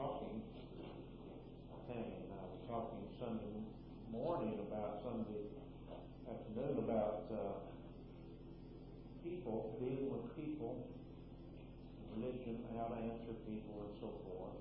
talking, Tammy and I were talking Sunday morning about Sunday afternoon about people, dealing with people, religion, how to answer people, and so forth.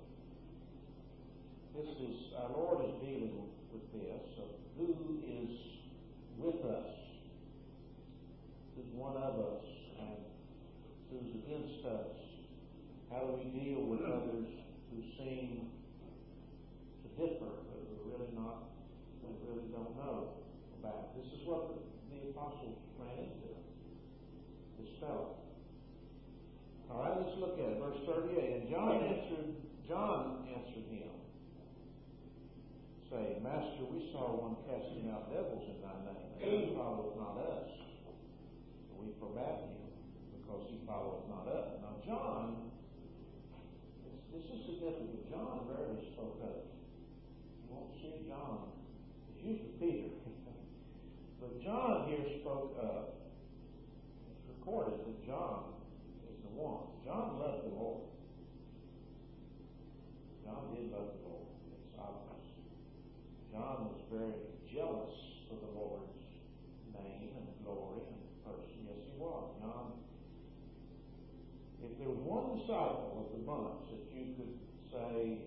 Our Lord is dealing with this of who is with us, who's one of us, and who's against us. How do we deal with others who seem to differ, that we really don't know about? This is what the apostles ran into, this fellow. All right, let's look at it. Verse 38. And John answered him, saying, Master, we saw one casting out devils in thy name, and he followeth not us. So we forbade him, because he followeth not us. Now John, this is significant. John rarely spoke up. You won't see John. It's usually Peter. But John here spoke up. It's recorded that John is the one. John loved the Lord. John did love the Lord. It's obvious. John was very jealous of the Lord's name and glory and person. Yes, he was. John, if there was one disciple of the bunch that you could say,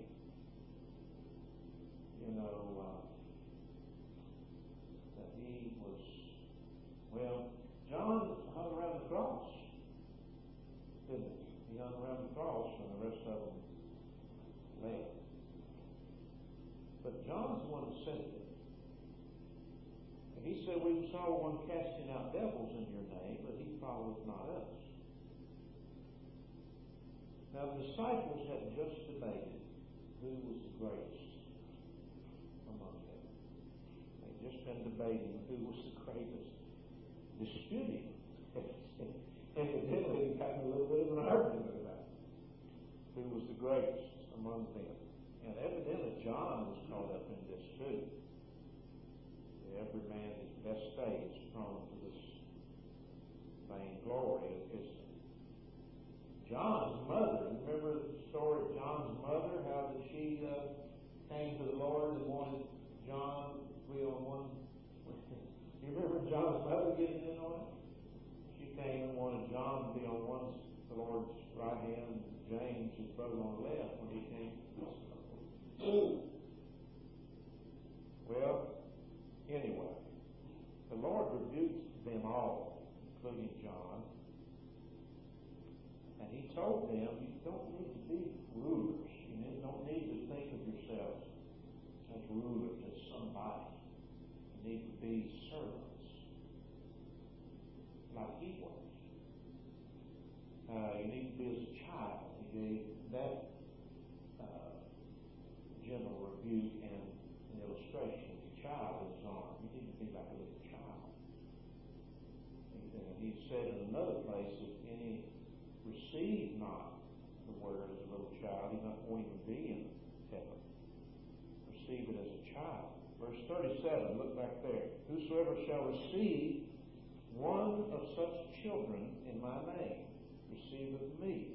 that he was, John hung around the cross, didn't he? He hung around the cross and the rest of them left. But John's the one who said it. And he said, we saw one casting out devils in your name, but he followeth not us. Now the disciples had just debated who was the greatest among them. They'd just been debating who was the greatest, disputing. Evidently, they had a little bit of an argument about who was the greatest among them. And evidently John was caught up in this too. Every man his best state is prone to this vainglory of his. John's mother, remember the story of John's mother, how that she came to the Lord and wanted John to be on one. You remember John's mother getting in on it? She came and wanted John to be on the Lord's right hand, James, his brother, on the left when he came. Well, anyway, the Lord rebuked them all, including John, and he told them, you don't need to be rulers. You don't need to think of yourselves as rulers, as somebody. You need to be servants, like he was. You need to be as a child. He gave that general rebuke and an illustration of the child in his arm. You need to be like a little child. And he said in another place, if any receive not the word as a little child, he won't even be in heaven. Receive it as a child. Verse 37, look back there. Whosoever shall receive one of such children in my name receiveth me.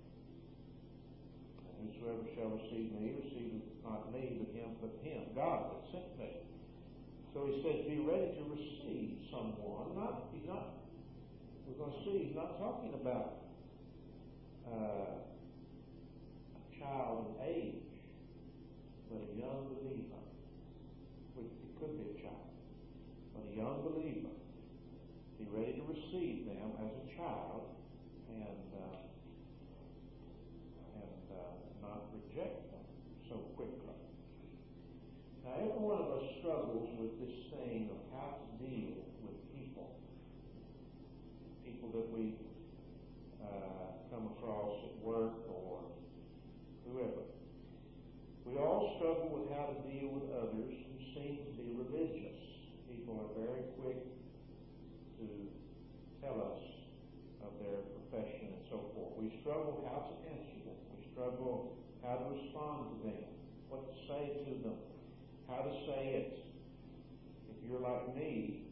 And whosoever shall receive me receiveth not me, but him, God that sent me. So he says, be ready to receive someone. We're going to see, he's not talking about a child of age, but a young believer. It could be a child, but a young believer. Be ready to receive them as a child and not reject them so quickly. Now, every one of us struggles with this thing of how to deal with people that we come across at work or whoever. We all struggle with how to deal with others who seem to be religious. People are very quick to tell us of their profession and so forth. We struggle how to answer them. We struggle how to respond to them, what to say to them, how to say it. If you're like me,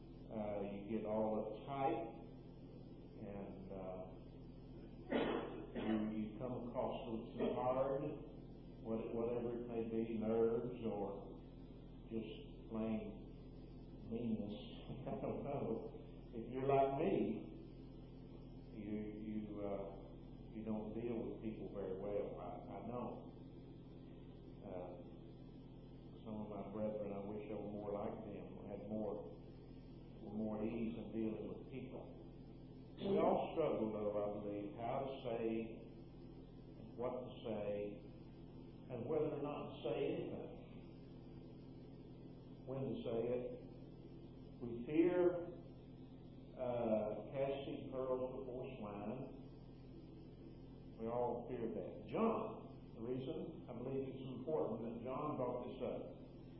you get all uptight and you come across something hard, whatever it may be, nerves or just plain meanness. I don't know. If you're like me, you don't deal with people very well. I know. Some of my brethren, I wish I were more like them, were more ease in dealing with people. We all struggle, though, I believe, how to say, and what to say, and whether or not to say anything. When to say it. We fear casting pearls before swine. We all fear that. John, the reason I believe it's important that John brought this up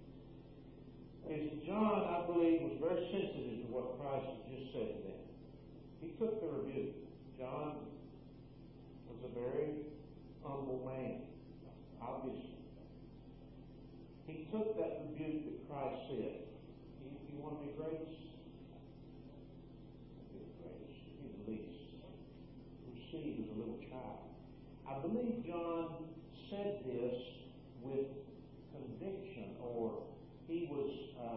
is John, I believe, was very sensitive to what Christ had just said to them. He took the rebuke. John was a very humble man, obviously. He took that rebuke that Christ said. You want to be greatest? Be the greatest. Be the least. Receive as a little child. I believe John said this with conviction, or he was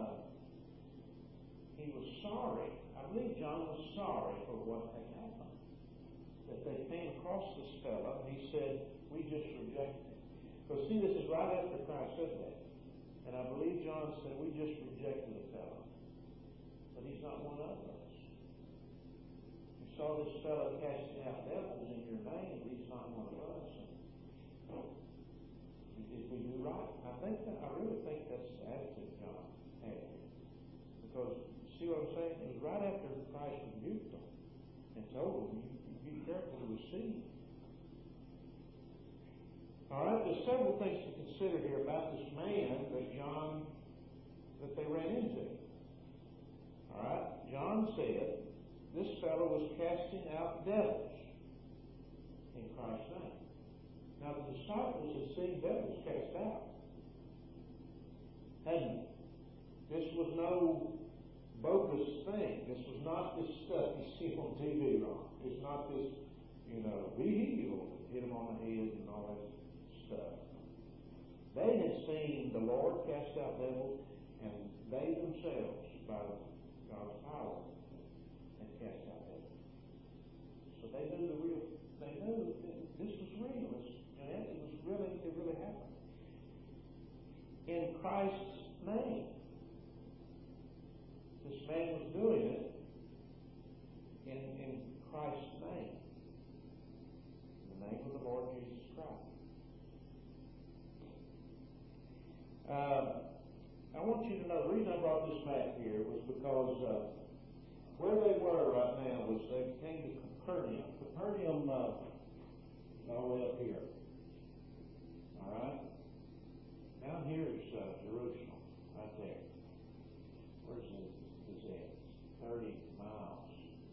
sorry. I believe John was sorry for what had happened. That they came across this fellow, and he said, we just rejected him. Because see, this is right after Christ said that. And I believe John said, we just rejected the fellow. But he's not one of us. You saw this fellow casting out devils in your name, but he's not one of us. Did we do right? I really think that's the attitude John had. Because, see what I'm saying? It was right after Christ rebuked them and told them, you be careful to receive. All right, there's several things to consider here about this man that they ran into. All right, John said this fellow was casting out devils in Christ's name. Now the disciples had seen devils cast out, hadn't they? This was no bogus thing. This was not this stuff you see on TV, Ron. It's not this, be healed, hit him on the head and all that stuff. They had seen the Lord cast out devils, and they themselves, by God's power, had cast out devils. So they knew this was real. It really happened. In Christ's name. This man was doing it in Christ's name. In the name of the Lord Jesus Christ. I want you to know, the reason I brought this map here was because where they were right now was they came to Capernaum. Capernaum all the way up here. All right? Down here is Jerusalem, right there. Where's it? 30 miles,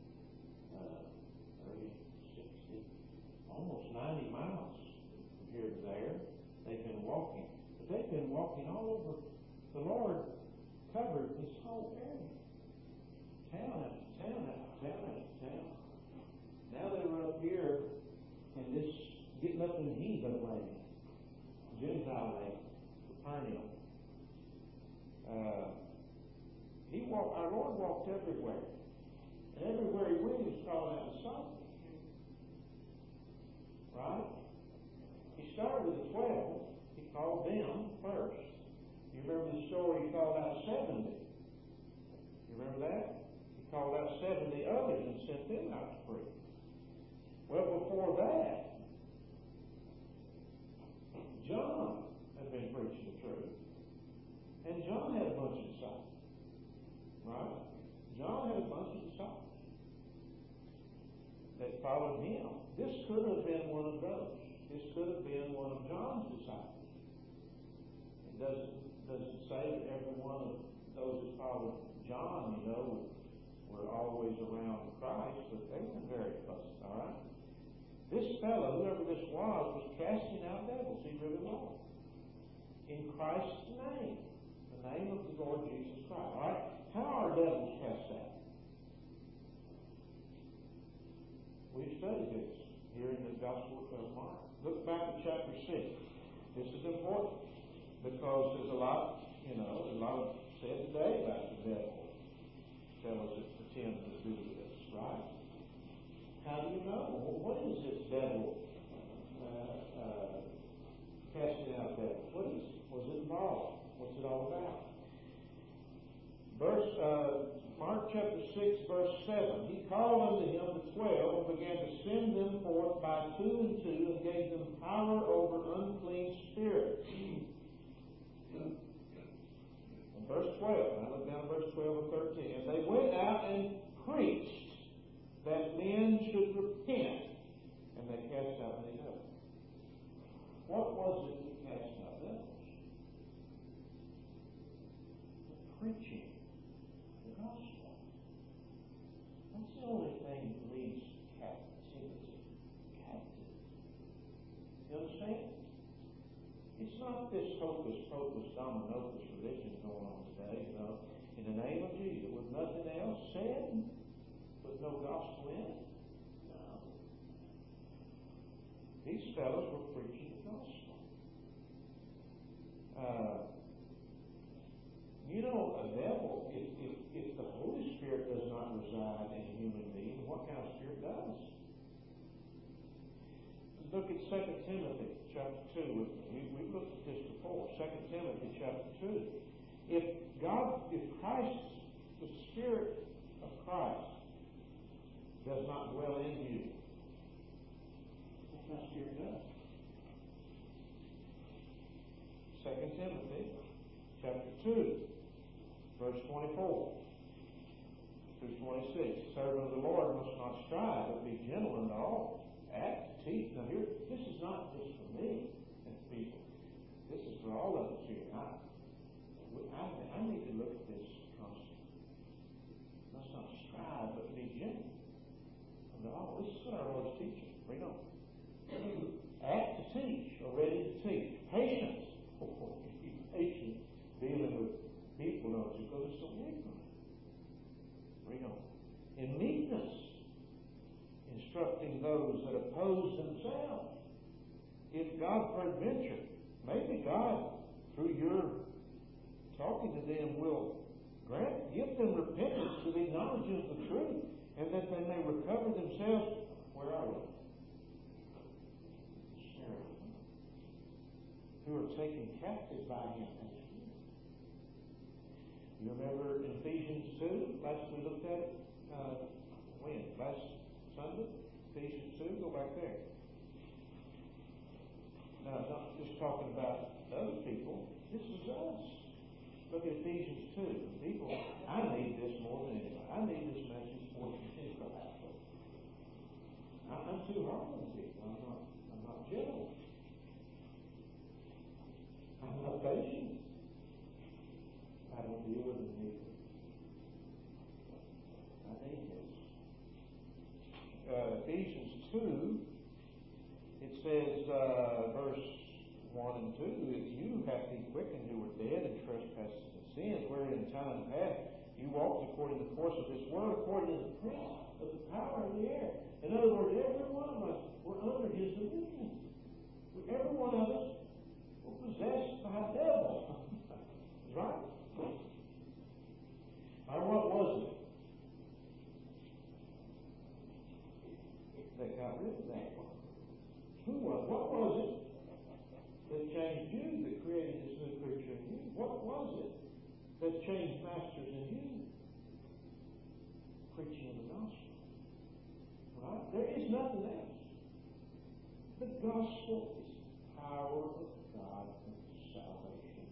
30, 60, almost 90 miles from here to there. They've been walking. But they've been walking all over. The Lord covered this whole area. Town after town after town after town. Now they were up here and this getting up in heathen land, Gentile land, Capernaum. Our Lord walked everywhere. And everywhere he went, he was calling out disciples. Right? He started with the 12. He called them first. You remember the story? He called out 70. You remember that? He called out 70 others and sent them out to preach. Well, before that, John had been preaching the truth. And John had a bunch of disciples. Right? John had a bunch of disciples that followed him. This could have been one of those. This could have been one of John's disciples. It doesn't say that every one of those that followed John, were always around Christ, but they were very close. All right? This fellow, whoever this was casting out devils. He really was. In Christ's name. The name of the Lord Jesus Christ. All right? How are devils cast out? We've studied this here in the Gospel of Mark. Look back at chapter 6. This is important because there's a lot said today about the devil. Fellows that pretend to do this, right? How do you know? Well, what is this devil casting out devils? What is it? What's it involved? What's it all about? Mark chapter 6, verse 7. He called unto him the 12 and began to send them forth by two and two and gave them power over unclean spirits. In verse 12, I look down at verse 12 and 13. And they went out and preached that men should repent, and they cast out many devils. What was it that cast out devils? The preaching of the gospel. That's the only thing that leads captivity captive. You understand? It's not this hocus-pocus, domino-pocus religion going on today, in the name of Jesus, with nothing else said, with no gospel in it. No. These fellows were preaching the gospel. A devil, if the Holy Spirit does not reside in a human being, what kind of spirit does? Look at 2 Timothy chapter 2 with me. We've looked at this before. 2 Timothy chapter 2. If Christ, the Spirit of Christ, does not dwell in you, what kind of spirit does? 2 Timothy chapter 2, verse 24 through 26. Servant of the Lord must not strive, but be gentle unto all. Act, teach. Now here, this is not just for me and people. This is for all of us here. I need to look at this constantly. Must not strive, but be gentle unto all. This is what our Lord's teaching. Read on. Act to teach, or ready to teach. Patience. Be patient dealing with people, don't you? Because it's so ignorant. Read on. In meekness, instructing those that oppose themselves. If God peradventure, maybe God, through your talking to them, will give them repentance to the knowledge of the truth, and that they may recover themselves. Where are we? Who are taken captive by him. You remember in Ephesians 2? Last we looked at it. When? Last Sunday? Ephesians 2? Go back there. Now, I'm not just talking about other people. This is us. Look at Ephesians 2. People, I need this more than anybody. I need this message more than anybody. I'm too hard on people. I'm not gentle. I'm not patient. I don't deal with them either. I need this. Ephesians 2, it says, verse 1 and 2, if you hath he quickened who were dead in trespasses and sins, wherein in time past you walked according to the course of this world, according to the prince of the power of the air. In other words, every one of us were under his dominion. Every one of us were possessed by a devil. Right? Now, what was it that got rid of that one? Who was? What was it that changed you, that created this new creature in you? What was it that changed masters in you? Preaching of the gospel. Right? There is nothing else. The gospel is the power of God unto salvation.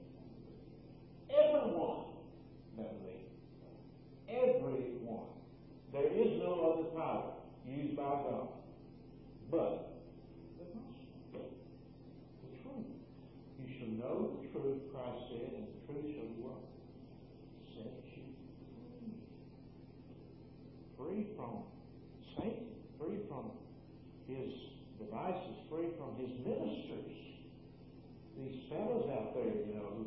Everyone that believes. Everyone. There is no other power used by God but the gospel. The truth. You shall know the truth, Christ said, and the truth shall be what? Set you free. Free from Satan, free from his devices, free from his ministers. These fellows out there, who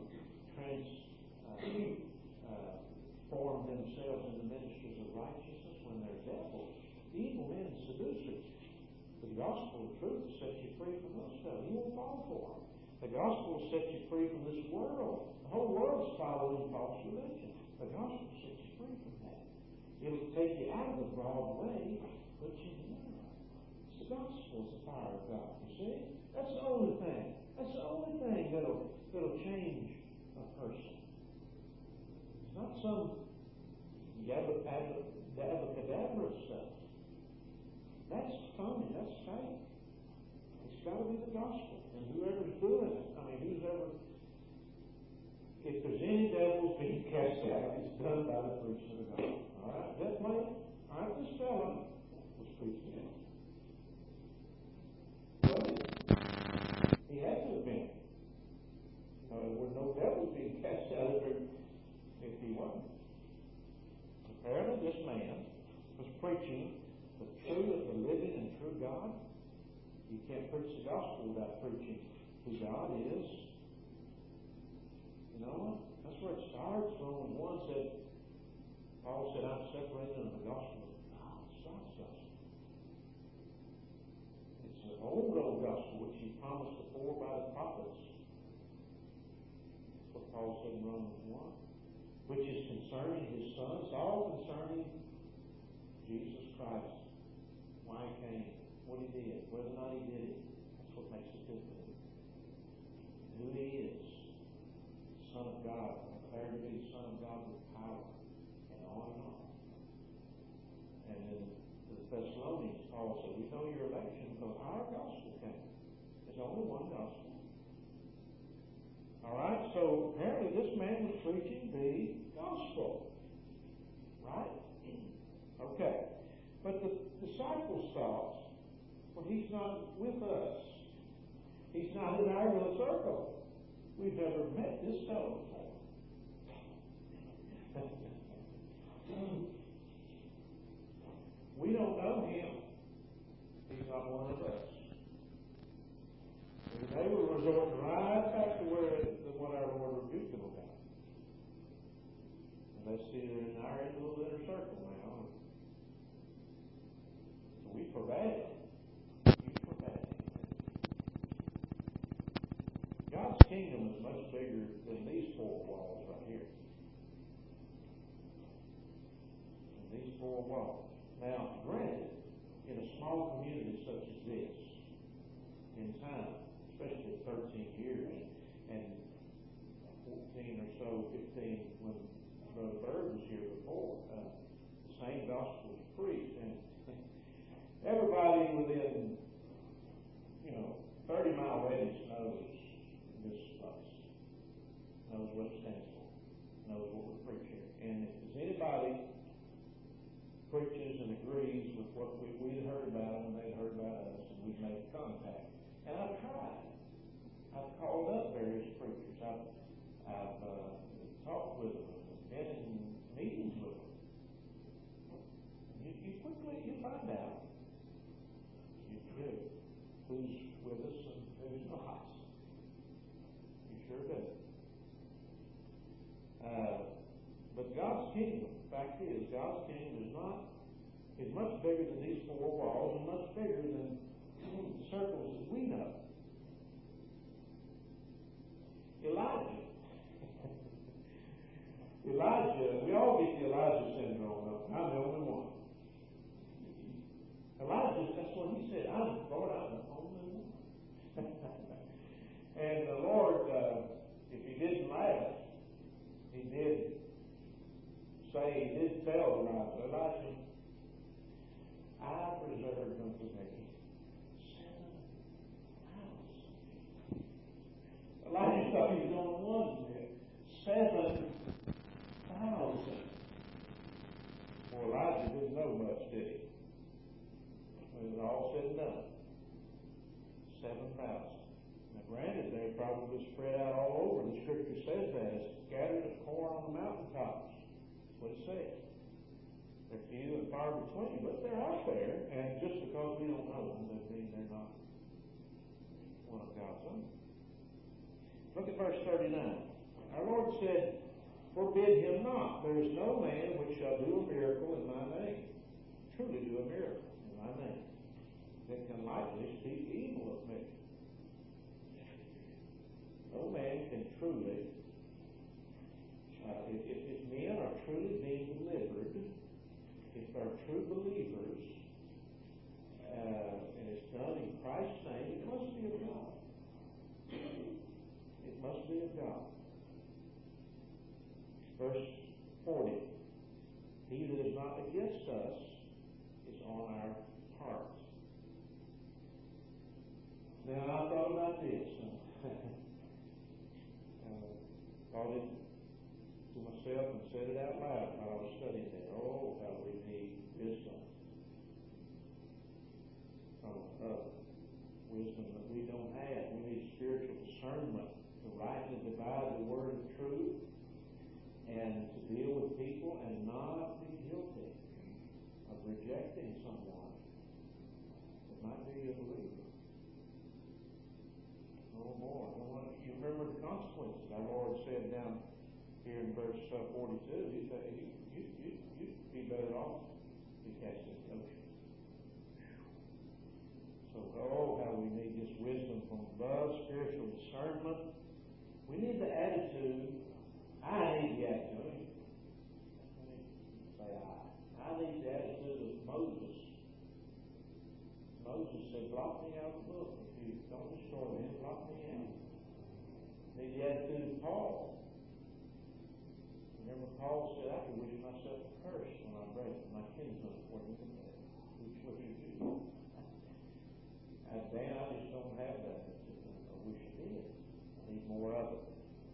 form themselves into ministers of righteousness when they're devils, evil men, seducers. The The gospel of truth will set you free from those stuff. You won't fall for them. The gospel will set you free from this world. The whole world's following false religion. The gospel will set you free from that. It'll take you out of the broad way, put you in the narrow. It's the gospel, is the power of God. You see? That's the only thing. That's the only thing that'll change a person. It's not some abracadabra stuff. That's phony. That's fake. It's got to be the gospel. And whoever's doing it, if there's any devils being cast out, it's done by the preaching of the gospel. All right? Is that plain? All right, this fellow was preaching it. Well, he had to have been. There were no devils being cast out of there if he wasn't. Apparently, this man was preaching the true of the living and true God. You can't preach the gospel without preaching who God is. You know, that's where it starts. Romans 1 said, Paul said, I'm separated from the gospel of God. It's God's gospel. It's an old gospel which he promised before by the prophets. That's what Paul said in Romans 1. Which is concerning his Son. It's all concerning Jesus Christ. Why he came, what he did, whether or not he did it. That's what makes it different. Who he is. Son of God, declared to be the Son of God with power, and on and on. And then the Thessalonians, Paul said, we know your election because our gospel came. There's only one gospel. All right, so apparently this man was preaching the gospel. Right? Okay. But the disciples thought, well, he's not with us. He's not in our little circle. We've never met this fellow before. We don't know him. He's not one of us. And they were resorting right back to what our Lord rebuked them about. And they see they're in our little inner circle now. So we forbade them. God's kingdom is much bigger than these four walls right here. And these four walls. Now, granted, in a small community such as this, in time, especially 13 years, and 14 or so, 15 when Brother Bird was here before, the same gospel was preached, and everybody within, 30-mile radius knows this place, knows what it stands for, knows what we preach here. And if there's anybody preaches and agrees with what we'd heard about them, they'd heard about us, and we've made contact. And I've tried. I've called up various preachers. I've talked with them, been in meetings with them. You quickly find out. You do. Who's with us and who's not. You sure do. But God's kingdom, the fact is, God's kingdom is much bigger than these four walls and much bigger than the circles that we know. Elijah, we all get the Elijah syndrome. I'm the only one. Elijah, that's what he said. I'm the only one. And the Lord, if he didn't laugh, he did tell Elijah, I preserved unto me 7,000. Elijah thought he was the only one there. 7,000. Well, Elijah didn't know much, did he? When it was all said and done. 7,000. Now, granted, they're probably spread out all over. The Scripture says that. It's scattered as corn on the mountaintops. That's what it says. They're few and far between, but they're out there. And just because we don't know them doesn't mean they're not one of God's own. Look at verse 39. Our Lord said, forbid him not. There is no man which shall do a miracle in my name. Truly do a miracle in my name. that can lightly speak evil of me. No man can truly, if men are truly being delivered, if they're true believers, and it's done in Christ's name, it must be of God. It must be of God. Verse 40. He that is not against us is on our heart. Now, I thought about this. Thought it to myself and said it out loud while I was studying there. Oh, how we need wisdom. Wisdom that we don't have. We need spiritual discernment to rightly divide the word of truth and to deal with people and not be guilty of rejecting someone that might be a believer. No more. You remember the consequences. Our Lord said down here in verse 42, He said, you'd be better off to be cast into the ocean. So, how we need this wisdom from above, spiritual discernment. We need the attitude. I need the attitude. Say I need the attitude of Moses. Moses said, "Blot me out of the book. If you don't destroy me, blot me out." Need the attitude of Paul. Remember, Paul said, "I could wish myself cursed when I break my kinsman for me." Which what you do? Dan, I just don't have that. I wish I did. I need more of it.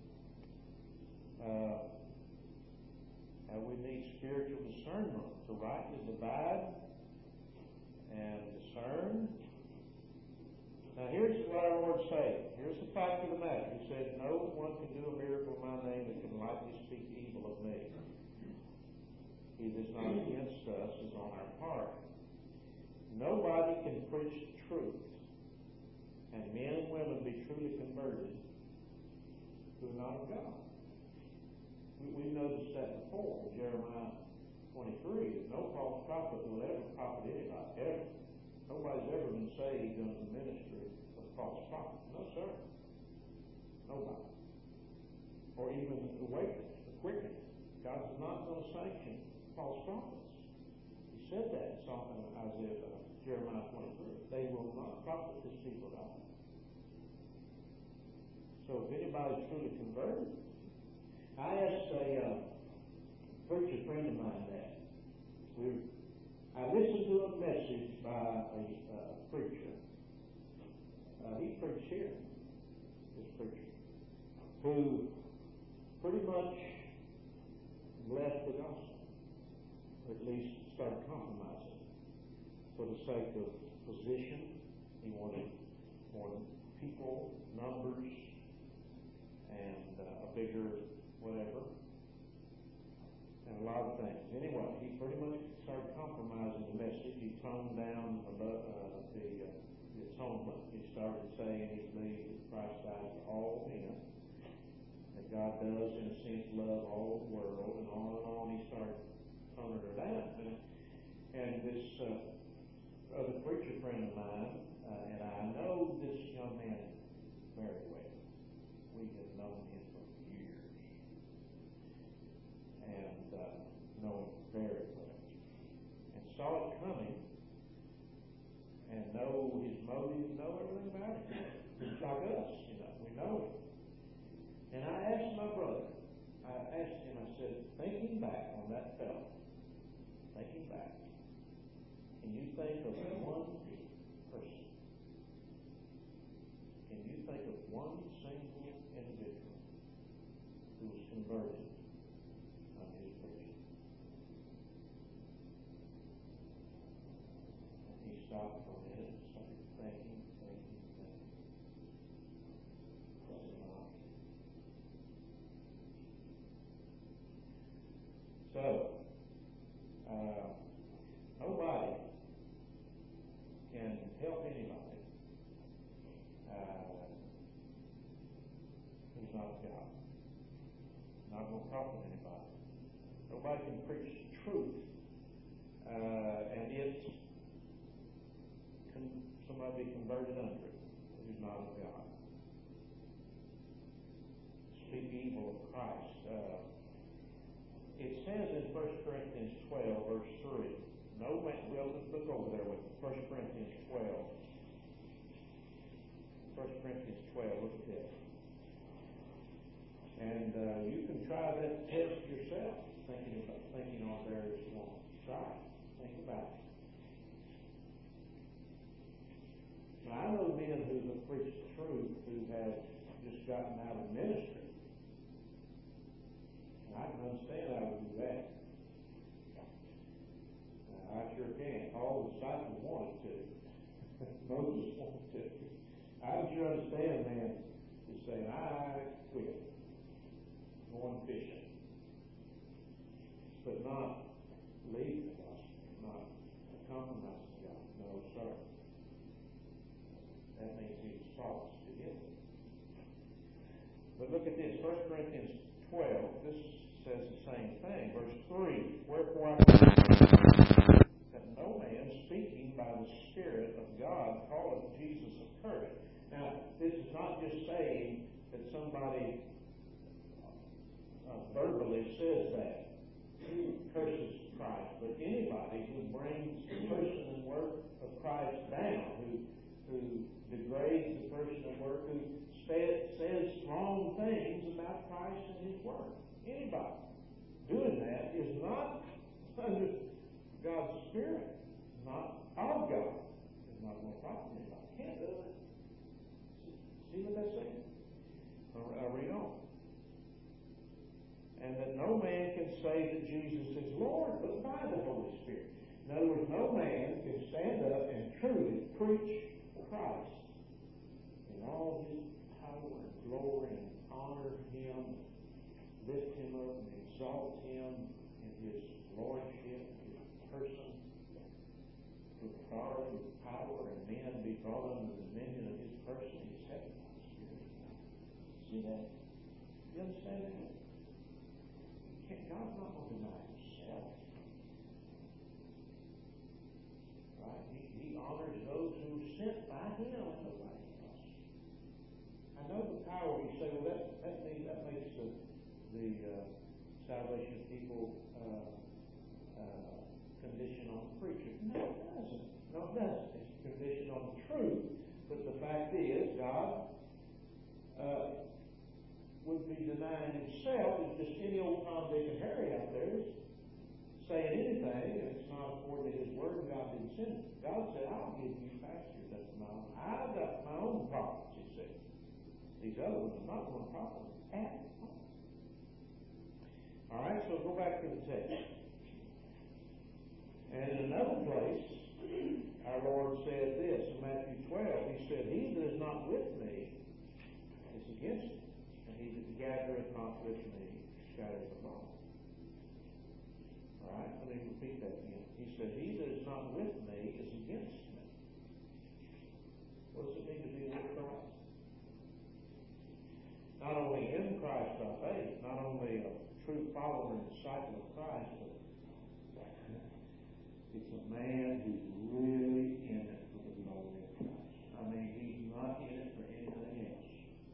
We need spiritual discernment to rightly divide and discern. Now, here's what our Lord said. Here's the fact of the matter. He said, "No one can do a miracle in my name that can lightly speak evil of me. He that is not against us is on our part." Nobody can preach the truth and men and women be truly converted who are not of God. We've noticed that before in Jeremiah 23, that no false prophet will ever prophet anybody, ever. Nobody's ever been saved under the ministry of false prophets. No, sir. Nobody. Or even the awakening, the quickening. God's not going to sanction false prophets. He said that in Jeremiah 23. They will not profit this people at all. So if anybody's truly converted, I asked a preacher friend of mine that. I listened to a message by a preacher. He preached here, this preacher, who pretty much left the gospel, or at least started compromising for the sake of position. He wanted more people, numbers, and a bigger whatever, and a lot of things. Anyway, he pretty much started compromising the message. He toned down the atonement. He started saying he believed that Christ died for all men, that God does, in a sense, love all the world, and on. He started toning her down. And this other preacher friend of mine, and I know this young man very well. We have known him for years, and know him very well, and saw it coming, and know his motive, know everything about it. Just like us, we know him. And I asked my brother, I said, thinking back on that fellow, can you think of one person? Can you think of one single individual who was converted on his preaching? And he stopped for a minute and started thinking. So, nobody can help anybody who's not of God. Not going to profit anybody. Nobody can preach the truth, and it somebody be converted under it who's not of God. Speak evil of Christ. It says in 1 Corinthians 12, verse 3, no man, well, let's look over there with 1 Corinthians 12. 1 Corinthians 12, look at this. And you can try that test yourself, thinking on there as you want. Try it. Think about it. Now, I know men who have preached the truth who have just gotten out of ministry. And I can understand how to do that. I sure can. All the disciples wanted to. Moses wanted to. I sure understand, man, just saying, I quit going fishing. But not leaving the gospel, not compromising God. No, sir. That means he was false to begin with. But look at this, 1 Corinthians 12, this says the same thing. Verse 3, wherefore I that no man speaking by the Spirit of God calleth Jesus accursed. Now, this is not just saying that somebody verbally says that, curses Christ, but anybody who brings the person and work of Christ down, who degrades the person and work, who says wrong things about Christ and His Word. Anybody doing that is not under God's Spirit, not of God. It's not going to profit anybody. Can't do it. See what that's saying? I'll read on. And that no man can say that Jesus is Lord but by the Holy Spirit. In other words, no man can stand up and truly preach Christ in all His power and glory and honor Him, lift Him up and exalt Him in His lordship, His person, with authority, with power, and men be brought under the dominion of His person, His heaven, Spirit. See that? You understand that? God's not going to deny Himself. Right? He honors those who are sent by Him and nobody else. I know the power, you say, well, that makes the salvation of people condition on the preacher. No, it doesn't. No, it doesn't. It's conditioned on the truth. But the fact is, God would be denying Himself if just any old Tom, Dick, and Harry out there is saying anything and it's not according to His Word and God didn't send it. God said, I'll give you pastors that's my own. I've got my own prophets, He said. These other ones are not going to profit at all. All right, so go back to the text. And in another place, our Lord said this in Matthew 12. He said, He that is not with me is against me. He that gathereth not with me scattereth abroad. All right, let me repeat that again. He said, He that is not with me is against me. What does it mean to be with Christ? Not only in Christ by faith, not only a true follower and disciple of Christ, but it's a man who's really in it for the glory of Christ. I mean, he's not in it for anything else.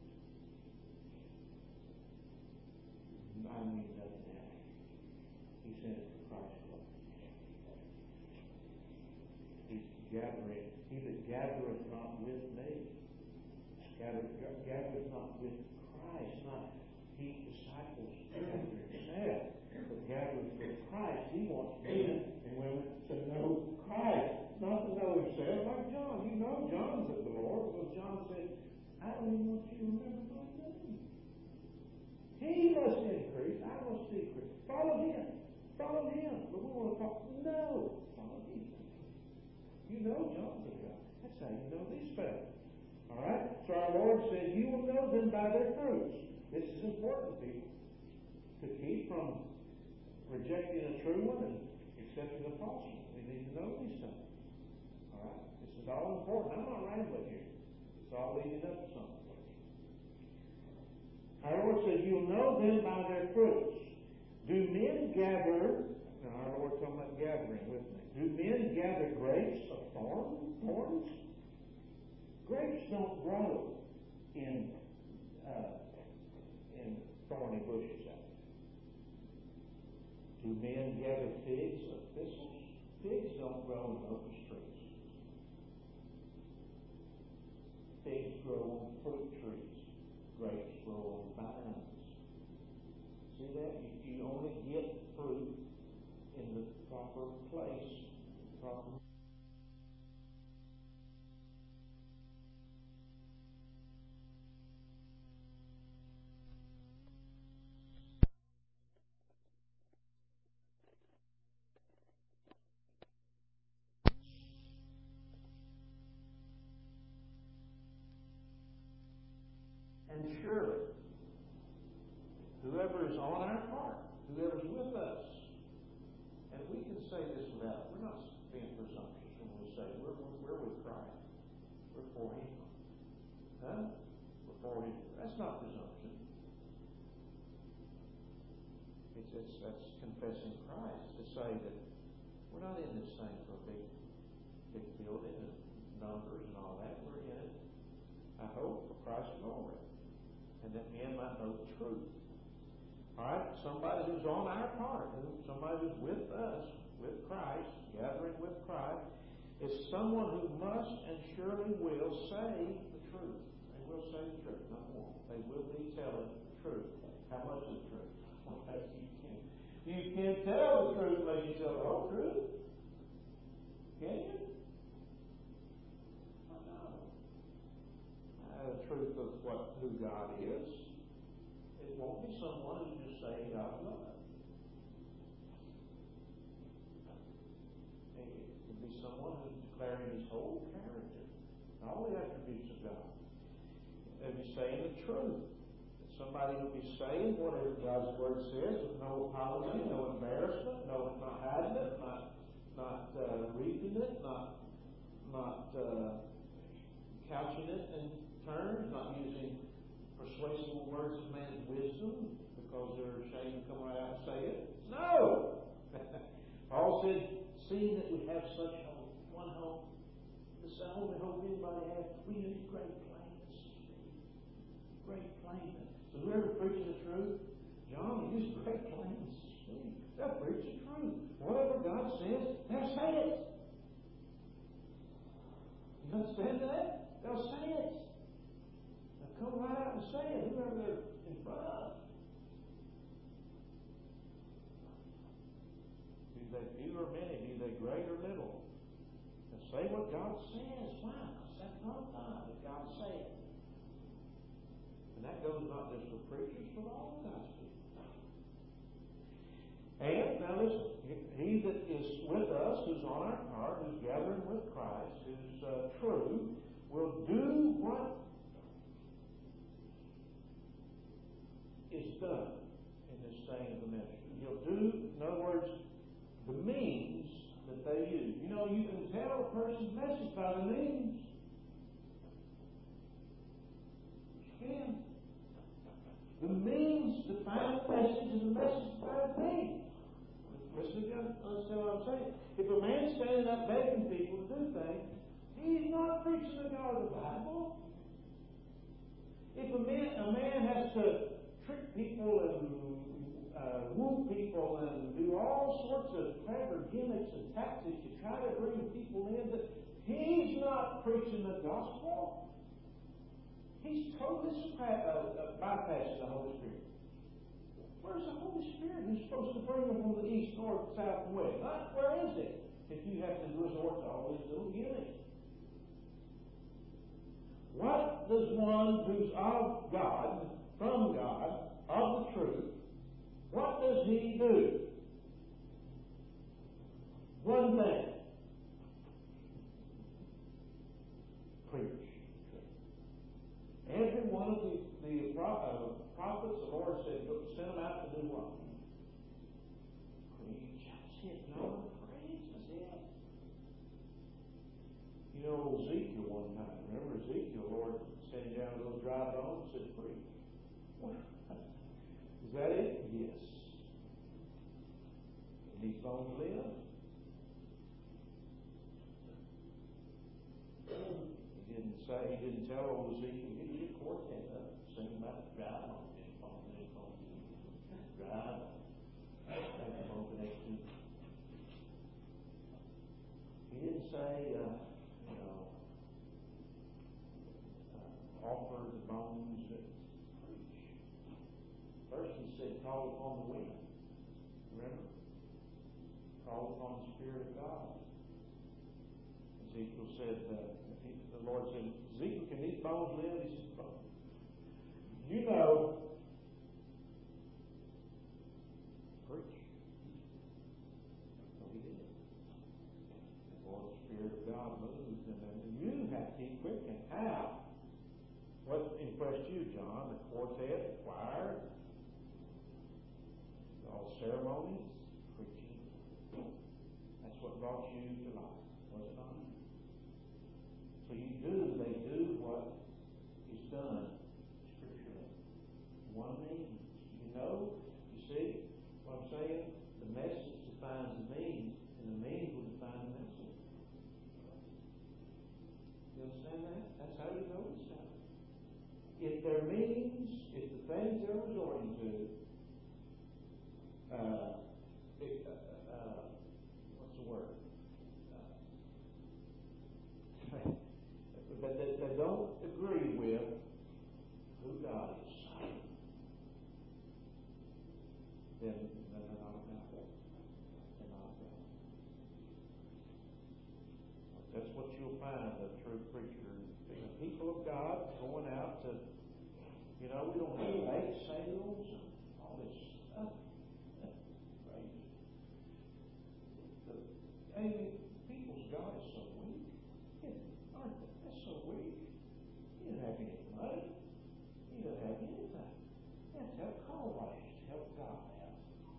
I mean, nothing else. He's in it for Christ's glory. He's gathering. He that gathereth not with me, gathereth not with Christ, not he disciples gather himself, but gathereth with Christ. He wants men and women to know Christ, not to know himself. Like John, you know John's of the Lord, because John said, I don't even want you to remember my name. He must increase, I must decrease. Follow him. Follow him. But we want to talk, no, follow him. You know John's of God. That's how you know these fellows. All right? So our Lord said, you will know them by their fruits. This is important, people, to keep from rejecting a true one and accepting a false one. We need to know these things. All right? This is all important. I'm not rambling here. It's all leading up to something. Our Lord says, you'll know them by their fruits. Do men gather, now our Lord talking about gathering with me. Do men gather grapes of thorns? Grapes don't grow in thorny bushes out there. Do men gather figs of thistles? Figs don't grow in locust trees. Figs grow on fruit trees. Grapes grow on vines. See that? You only get fruit in the proper place, proper. And surely, whoever is on our part, whoever is with us, and we can say this we're not being presumptuous when we say we're with Christ. We're for Him. Huh? We're for Him. That's not presumption. That's confessing Christ to say that we're not in this thing for a big building and numbers and all that. We're in it, I hope, for Christ's glory. And that men might know the truth. All right? Somebody who's on our part, somebody who's with us, with Christ, gathering with Christ, is someone who must and surely will say the truth. They will say the truth, not more. They will be telling the truth. How much of the truth? You can't tell the truth unless you tell the whole truth. Can you? The truth of who God is. It won't be someone who's just saying God's love. It will be someone who's declaring His whole character, all the attributes of God. They'll be saying the truth. Somebody will be saying whatever God's Word says with no apology, no embarrassment, not hiding it, not reading it, not couching it in terms, not using persuasive words of man's wisdom because they're ashamed to come right out and say it. No! Paul said, seeing that we have such hope, one hope, this is the only hope anybody has, we need great plainness. Great plainness. So whoever preaches the truth, John, he uses great plainness. They'll preach the truth. Whatever God says, they'll say it. You understand that? They'll say it. They'll come right out and say it, whoever they're in front of. Be they few or many, be they great or little. And say what God says. Why? Because that's not God, but God said. And that goes not just for preachers, but all God's people. And, now listen, he that is with us, who's on our part, who's gathering with Christ, who's true, will do what is done in this saying of the ministry. He'll do, in other words, the means that they use. You know, you can tell a person's message by the means. You can. The means to find the message and the message to find me. Listen again, understand what I'm saying. If a man's standing up begging people to do things, he's not preaching the God of the Bible. If a man has to trick people and woo people and do all sorts of clever gimmicks and tactics to try to bring people in, that he's not preaching the gospel. He's totally bypassing the Holy Spirit. Where's the Holy Spirit who's supposed to bring them from the east, north, south, and west? Where is it? If you have to resort to all these little gimmicks. What does one who's of God, from God, of the truth, what does he do? One thing. Preach. Every one of the prophets, the Lord said, send them out to do what? Preach. That's it, John. Preach. That's it. You know, Ezekiel one time. Remember Ezekiel, the Lord sent him down to those dry bones and said, preach. Is that it? Yes. And these bones live? He didn't tell old Ezekiel, get your quartet up, sing about the drive on this phone, drive on. He didn't say, offer the bones and preach. First he said, call upon the wind. Remember? Call upon the Spirit of God. Ezekiel said, the Lord said, Ezekiel, can these bones live? He said, you know, preach. So he did. And boy, the Spirit of God moved, and you have to keep quickening. How? What impressed you, John? The quartet, the choir, all ceremonies, preaching. That's what brought you to life, was it not? So they do what is done scripturally. One means. You see what I'm saying? The message defines the means, and the means will define the message. You understand that? That's how you know it's done. If their means, if the things they're resorting to, what's the word? But they don't agree with who God is, then they're not of God. They're not of God. That's what you'll find a true preacher. The people of God going out to, we don't have bake sales and all this stuff. Crazy. People's God is so weak. Aren't they? That's so weak. You don't have any money. You don't have anything. You have to have car wash to help God out.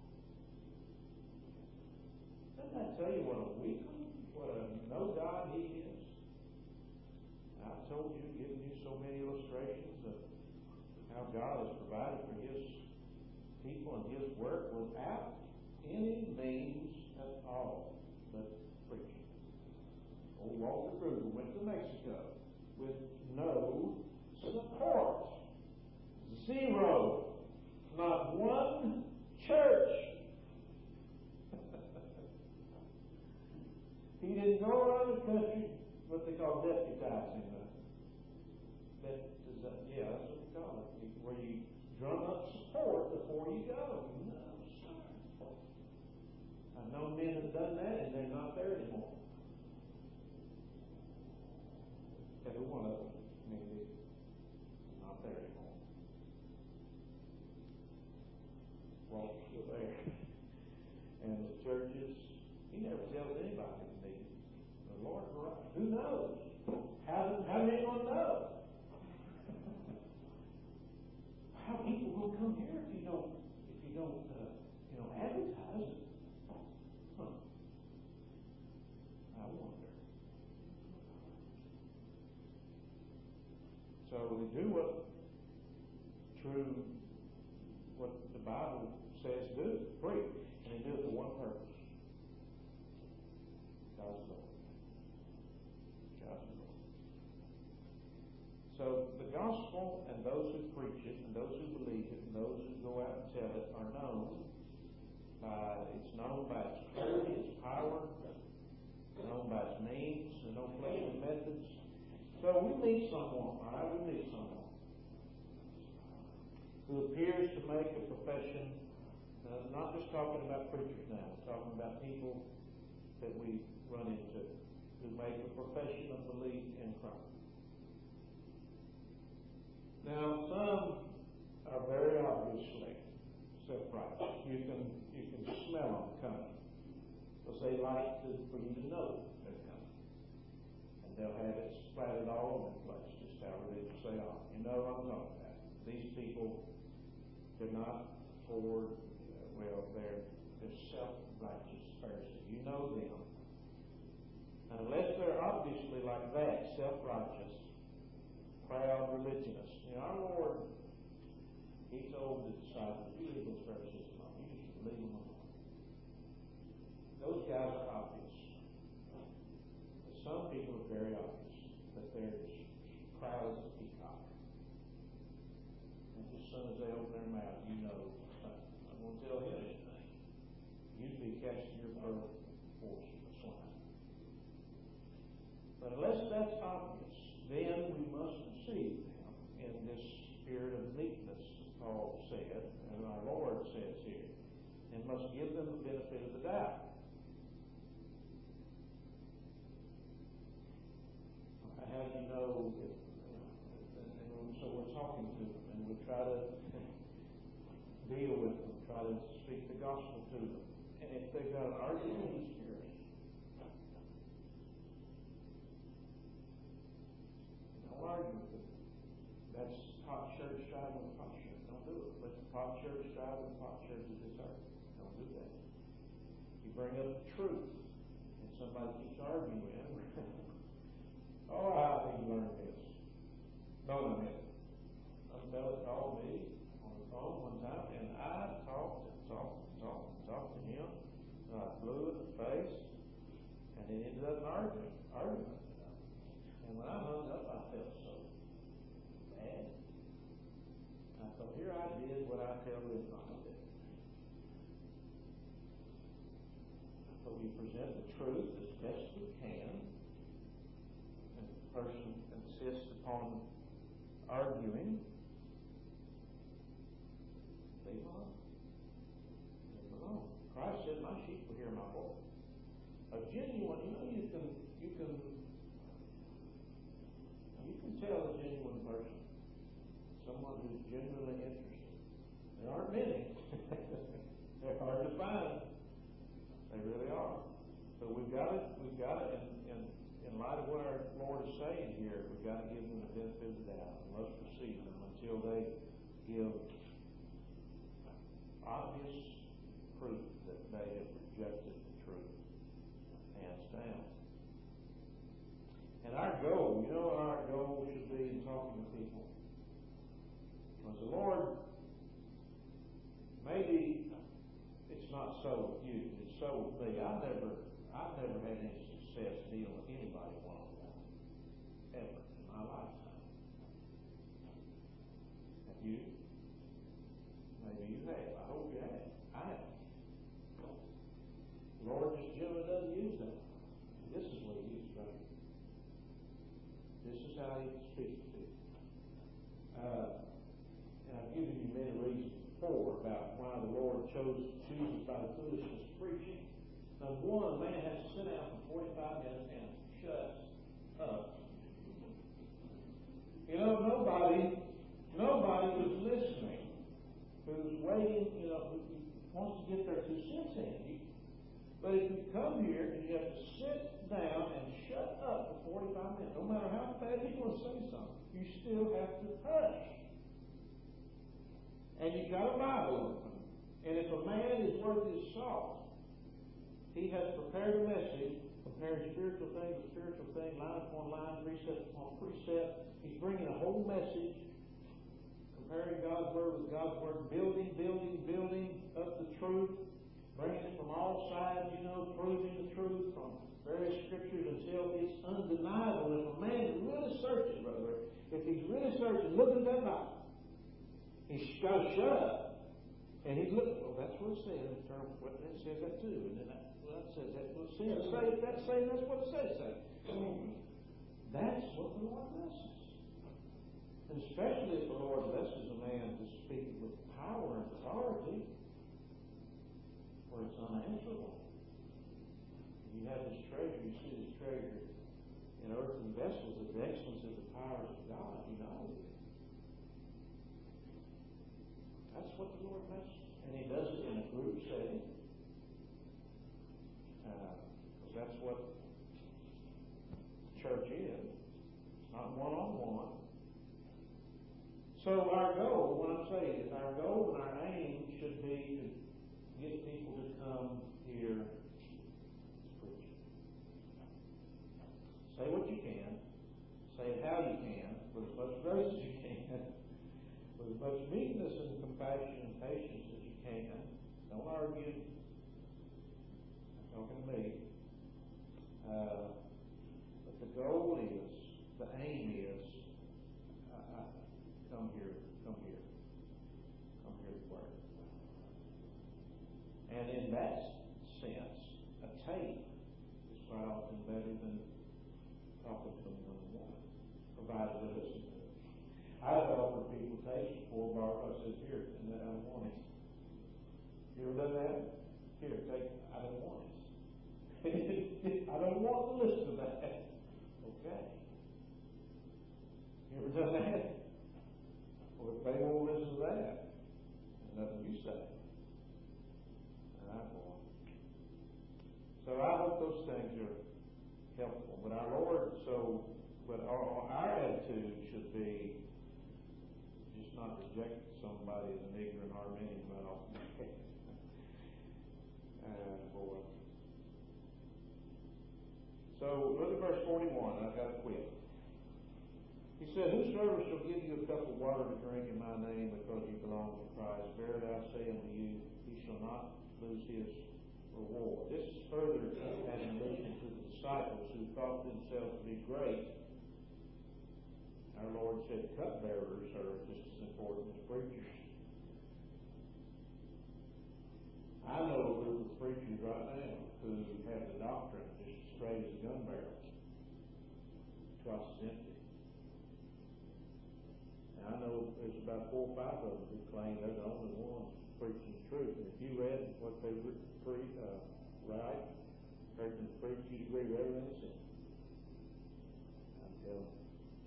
Doesn't that tell you what a weakling, what a no God he is? I've told you, given you so many illustrations of how God has provided for his people and his work without any means at all but preaching. Old Walter Gruber went to Mexico with no support. Zero. Not one church. He didn't go around the country, what they call deputizing. That's what we call it. Where you drum up support before you go. No, sir. I've known men have done that, and they're not there anymore. Every one of them, maybe, not there anymore. Well, still there. And the churches, he never tells anybody to meet. The Lord, who knows? How many will know? How people will come here if you don't advertise it? Huh. I wonder. So they do what the Bible says do, preach, and they do it for one purpose: God's glory. God's glory. So the gospel and those who preach it and those who believe it and those who go out and tell it are known by its clarity, its power, known by its means, and no fleshly methods. So we meet someone, all right? We meet someone who appears to make a profession, not just talking about preachers now, we're talking about people that we run into who make a profession of belief in Christ. Now, some are very obviously self-righteous. You can smell them coming because they like for you to know they're coming. And they'll have it splattered all over the place, just how religious they are. You know what I'm talking about. These people, they're not they're self-righteous Pharisees. You know them. Unless they're obviously like that, self-righteous, proud religionists. Our Lord, he told the disciples, you leave those Pharisees alone. You just leave them alone. Those guys are obvious. But some people are very obvious that they're soon as they open their mouth, you know, I'm going to tell him anything. You'd be catching your birth before the swine. But unless that's obvious, then we must receive them in this spirit of meekness, Paul said, and our Lord says here, and must give them the benefit of the doubt. How do you know if, and so we're talking to them, and we try to deal with them, try to speak the gospel to them. And if they've got an argument in the spirit, don't argue with them. That's pot church striving with pot church. Don't do it. Let the pot church strive with pot church is this earth. Don't do that. You bring up the truth, and somebody keeps arguing. Oh, I need to learn this. No, a minute. A fellow called me on the phone one time, and I talked to him. And I blew in the face, and it ended up an argument. And when I hung up, I felt so bad. I thought, here I did what I tell them not to do. So we present the truth as best we can. And the person insists upon arguing. Leave alone. Leave alone. Christ said, "My sheep will hear my voice." A genuine, you can tell a genuine person, someone who's genuinely interested. There aren't many. They're hard to find. They really are. But we've got it, in light of what our Lord is saying here, we've got to give them the benefit of the doubt. We must receive them until they give obvious proof that they have rejected the truth, hands down. And our goal, you know what our goal should be in talking to people? Because the Lord, maybe it's not so with you, it's so with me. I've never had any success dealing with anybody one-on-one, ever in my lifetime. Have you? Maybe you have. I hope you have. I haven't. The Lord just generally doesn't use that. This is what He uses right here. This is how He speaks to you. And I've given you many reasons before about why the Lord chooses by the foolishness of preaching. Number one, a man has to sit down for 45 minutes and shut up. You know, nobody was listening who's waiting, who wants to get their 2 cents in. But if you come here and you have to sit down and shut up for 45 minutes, no matter how fast you want to say something, you still have to hush. And you've got a Bible open. And if a man is worth his salt, he has prepared a message, comparing spiritual thing with spiritual thing, line upon line, precept upon precept. He's bringing a whole message, comparing God's Word with God's Word, building up the truth, bringing it from all sides, proving the truth from various scriptures until it's undeniable. If a man is really searching, brother, if he's really searching, look at that Bible. He's got to shut up. And he's looking, well, that's what it says. It says that too. And then that says that. Well, that's what it says. That's what the Lord blesses. And especially if the Lord blesses a man to speak with power and authority, where it's unanswerable. You have this treasure, you see this treasure in earthen vessels, the excellence of the powers of God, That's what the Lord does. And He does it in a group setting. Because that's what church is. It's not one-on-one. So our goal, what I'm saying is our goal and our aim should be to get people to come here to preach. Say what you can. Say it how you can. With as much grace as you can. With as much meekness and compassion and patience as you can. Don't argue. I'm talking to me. But the goal is, the aim is, come here. in that sense, a tape is quite often better than talking to them one-on-one, provided they listen to it. I've offered people tapes before, Barbara. I said, here, and I don't want it. You ever done that? Here, take, I don't want it. I don't want to listen to that. Okay. You ever done that? Well, if they won't listen to that, then nothing you say. I won't. So I hope those things are helpful. But our Lord, but our attitude should be just not reject somebody as an ignorant Arminian right off the bat. Boy. So look at verse 41. I've got to quit. He said, whosoever shall give you a cup of water to drink in my name because you belong to Christ, verily I say unto you, he shall not lose his reward. This is further having listened to the disciples who thought themselves to be great. Our Lord said cupbearers are just as important as preachers. I know a group of preachers right now who have the doctrine just as straight as a gun barrel, twice as empty. And I know there's about 4 or 5 of them who claim they're the only ones preaching the truth. And if you read what they write, heard them preach, you'd agree with everything they said. I'm telling you.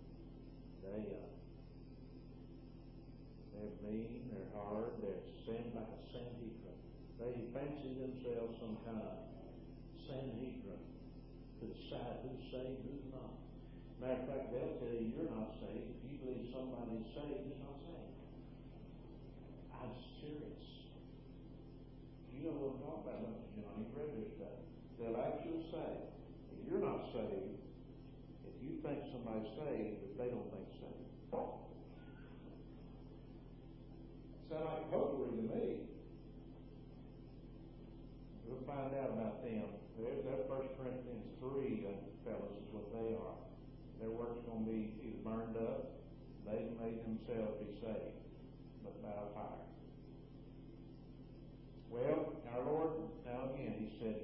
They're mean, they're hard, they're like a Sanhedrin. They fancy themselves some kind of Sanhedrin to decide who's saved, who's not. Matter of fact, they'll tell you you're not saved. If you believe somebody's saved, you're not saved. I'm serious. You know what I'm talking about, don't you, John? You've read this stuff. They'll actually say, if you're not saved, if you think somebody's saved, but they don't think saved. Sound like potpourri to me. We'll find out about them. They're 1 Corinthians 3 fellas is what they are. Their work's going to be either burned up, they've made themselves be saved, but by fire. Well, our Lord, now again, he said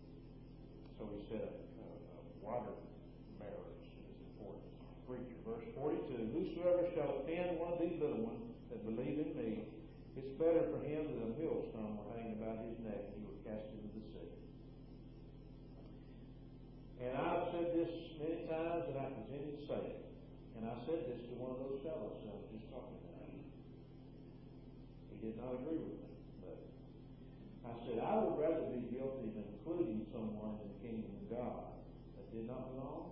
water bearers is important. Preacher, verse 42, whosoever shall offend one of these little ones that believe in me, it's better for him that a millstone were hanged about his neck and he were cast into the sea. And I've said this many times and I continue to say it. And I said this to one of those fellows that I was just talking about. He did not agree with me. But I said, I would rather be guilty of including someone in the kingdom of God that did not belong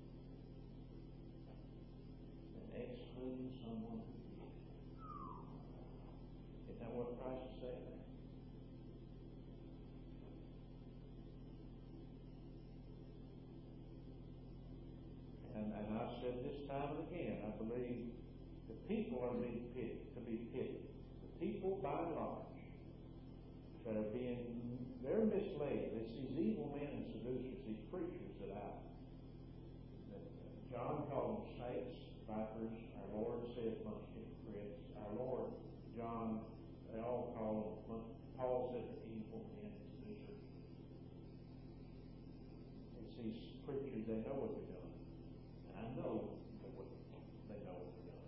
than excluding someone who did. Isn't that what Christ is saying there? And I've said this time and again, I believe the people are being pitied, to be pitied. The people, by and large, that are they're misled. It's these evil men and seducers, these preachers that John called them snakes, vipers. Our Lord said bunch of hypocrites. Our Lord, John, they all call them, Paul said they're evil men and seducers. It's these preachers, they know what they're doing. And I know they know what they're doing.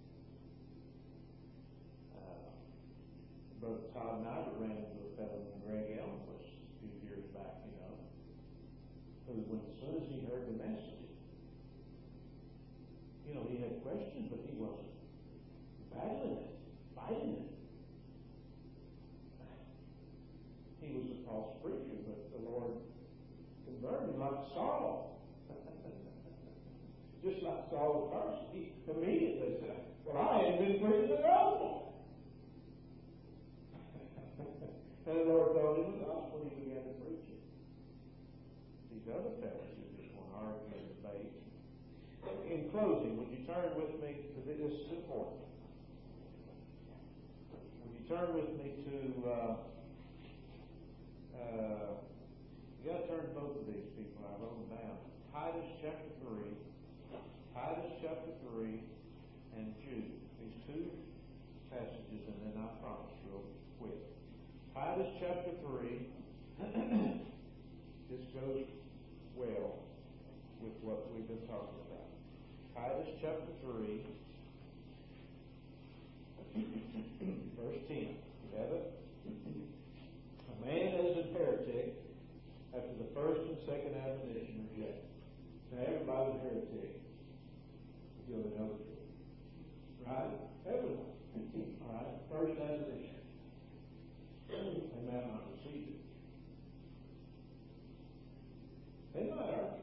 Brother Todd Nyder ran into a fellow named Greg Elmquist a few years back, who, as soon as he heard the message, he had questions, but he wasn't battling it, fighting it. He was a false preacher, but the Lord converted him like Saul. Just like Saul at first, he immediately said, well, I ain't been preaching the gospel. And the Lord told him the gospel, he began to preach it. These other fellows who just want to argue and debate. In closing, would you turn with me, because this is important. Would you turn with me to, you got to turn to both of these people. I wrote them down. Titus chapter 3, and Jude. These two passages, and then I promise we'll quit. Titus chapter 3, this goes well with what we've been talking about. Titus chapter 3, verse 10. You have it? A man is a heretic after the first and second admonition rejected. Now everybody's a heretic until they know the truth. Right? Everyone. All right? First admonition. They might not receive it. They might argue.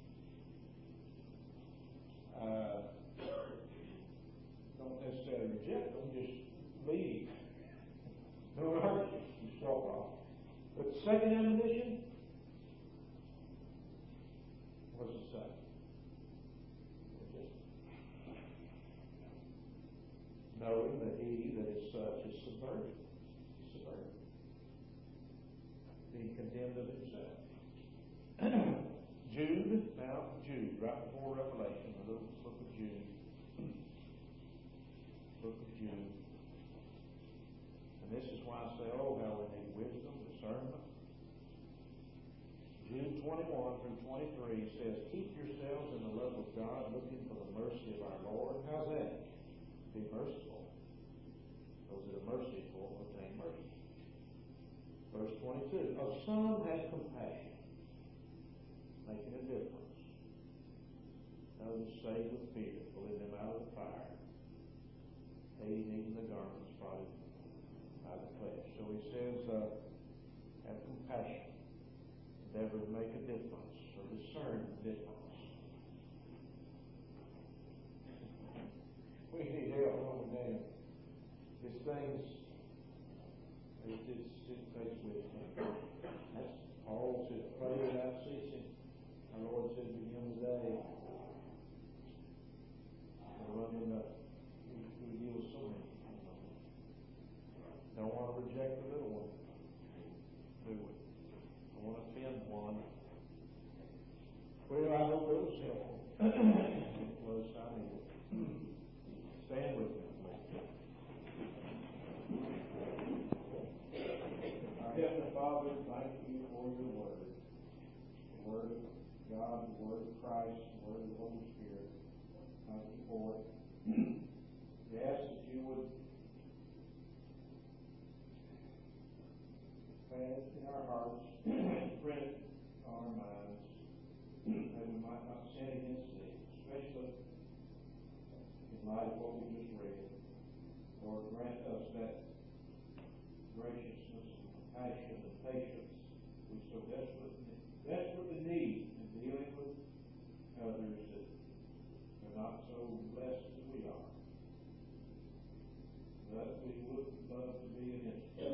Don't necessarily reject them, just leave. Don't argue. Just walk off. But the second admonition, what's it say? Knowing that he that is such is subverted. Being condemned of himself. Jude, right before Revelation, the little book of Jude. And this is why I say, oh, how we need wisdom, discernment. Jude 21 through 23 says, keep yourselves in the love of God, looking for the mercy of our Lord. How's that? Be merciful. Those that are merciful obtain mercy. Verse 22, of some have compassion, making a difference. Others save with fear, pulling them out of the fire, hating even the garments spotted by the flesh. So he says, have compassion, endeavor to make a difference, or discern the difference. We need help, don't we, Dan? These things, it takes wisdom. That's Paul said, pray without ceasing. Our Lord said to him today, we deal with so many. Don't want to reject the little one, do we? I want to offend one. Well, I hope it was helpful. It was, I need it. Stand with me. Our Heavenly Father, thank you for your word. The word of God, the word of Christ, the word of the Holy Spirit. Thank you for it. We ask that you would plant in our hearts, print on our minds, that we might not sin against thee, especially in light of what we just read. Lord, grant us that graciousness and compassion and patience we so desperately need in dealing with others that are not so blessed as we are. But we would love to be an instrument